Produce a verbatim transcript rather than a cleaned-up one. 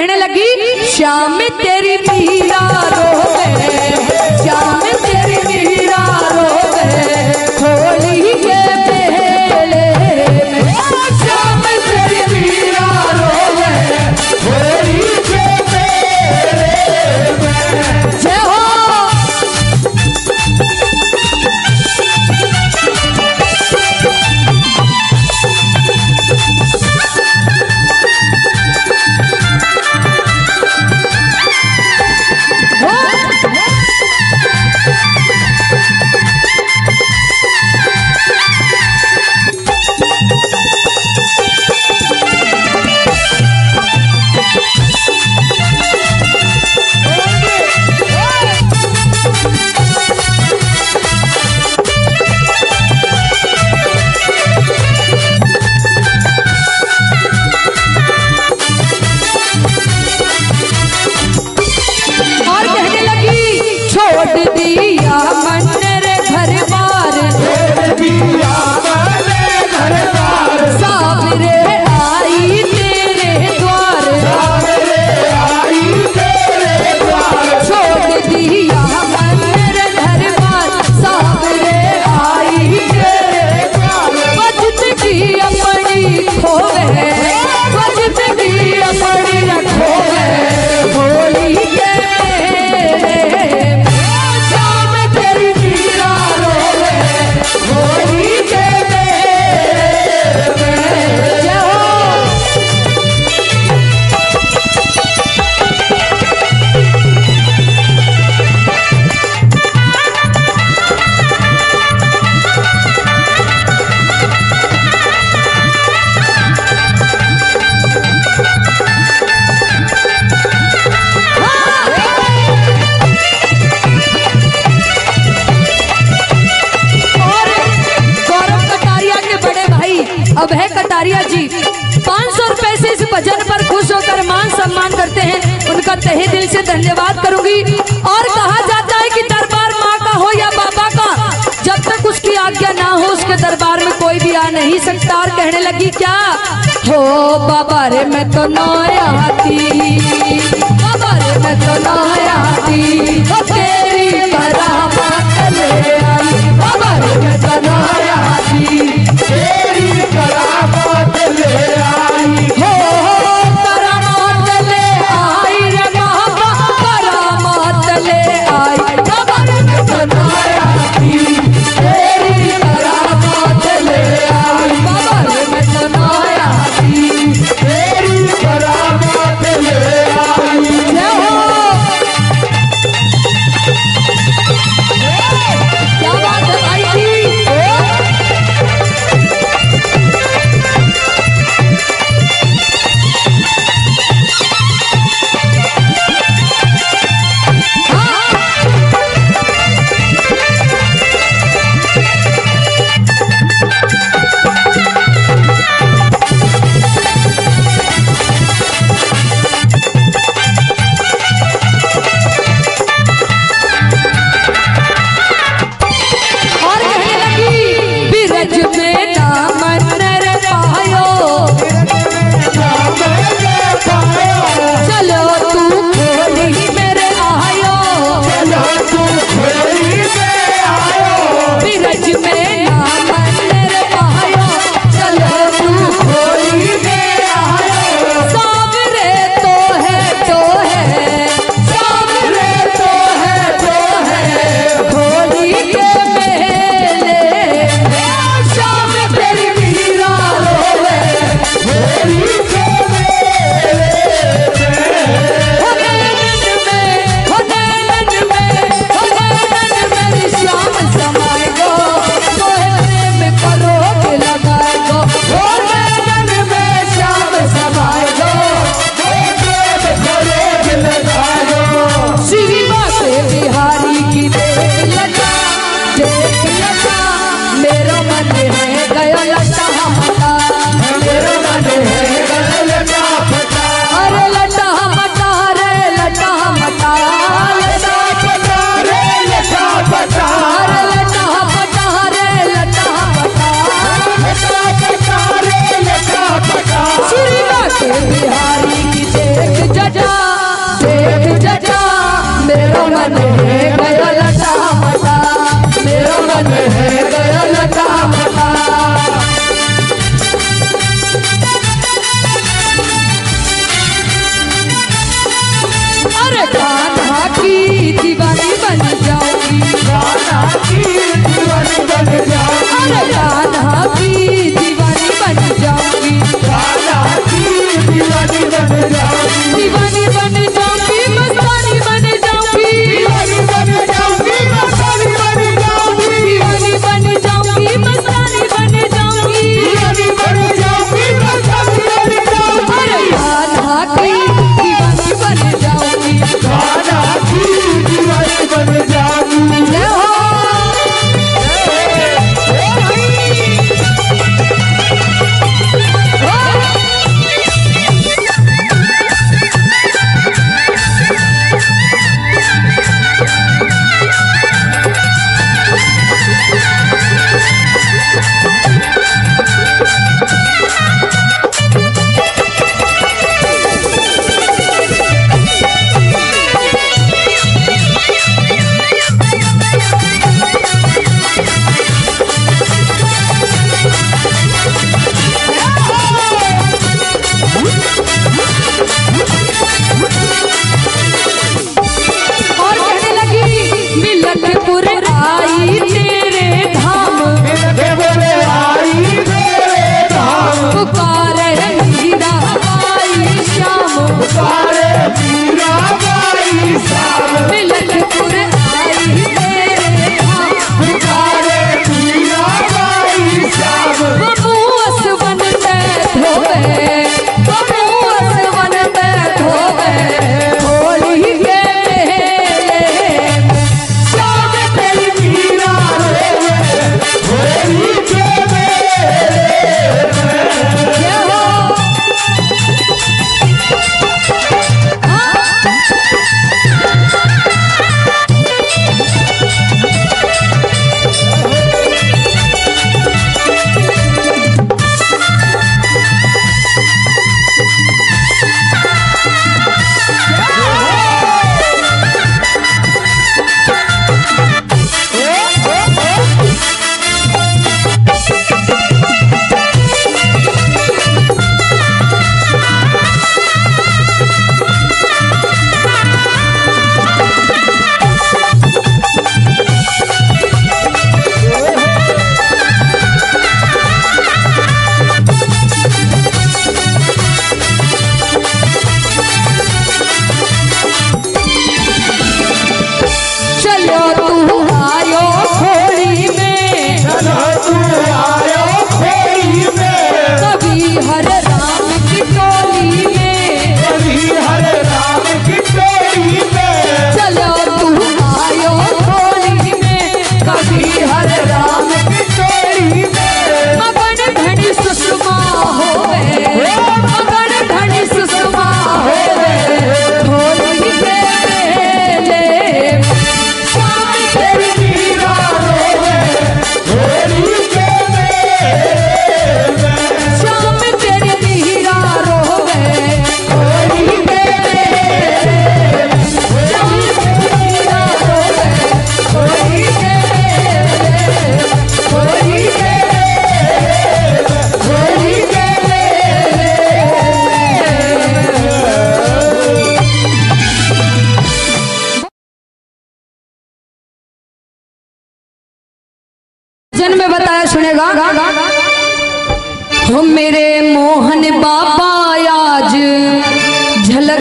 कहने लगी श्याम तेरी मीरा रोवे, श्याम तेरी मीरा रोवे, होली के मेले में श्याम तेरी मीरा रोवे, होली के मेले में। जय हो। अभय कटारिया जी पाँच सौ रुपए से इस भजन पर खुश होकर मान सम्मान करते हैं, उनका तहे दिल से धन्यवाद करूंगी। और कहा जाता है कि दरबार माँ का हो या बाबा का, जब तक उसकी आज्ञा ना हो उसके दरबार में कोई भी आ नहीं सकता। और कहने लगी क्या हो बाबा रे मैं तो नौयाती, बाबा रे मैं तो नौयाती, तेरी करामत ले आई, बाबा रे मैं तो नौयाती, तेरी करामत ले आई, हो करामत ले आई रे बाबा, करामत ले आई, बाबा रे मैं तो नौयाती, तेरी करामत ले आई, बाबा रे मैं तो नौयाती, तेरी करामत ले आई। चचा देख चचा मेरा मन है गया लटा मटा, मेरा मन है गया लटा मटा। अरे कान्हा की दीवानी बन जाऊंगी, कान्हा की दीवानी बन जाऊंगी, अरे कान्हा की दीवानी बन जाऊंगी, कान्हा की दीवानी बन जाऊंगी, दीवानी बन जाऊंगी, मस्तानी बन जाऊंगी, दीवानी बन जाऊंगी, मस्तानी बन जाऊंगी, दीवानी बन जाऊंगी, मस्तानी बन जाऊंगी, दीवानी बन जाऊंगी, मस्तानी बन जाऊंगी। अरे कान्हा की दीवानी बन जाऊंगी, कान्हा की दीवानी बन जाऊंगी। जय हो भजन में बताया सुनेगा। हो मेरे मोहन बाबा आज झलक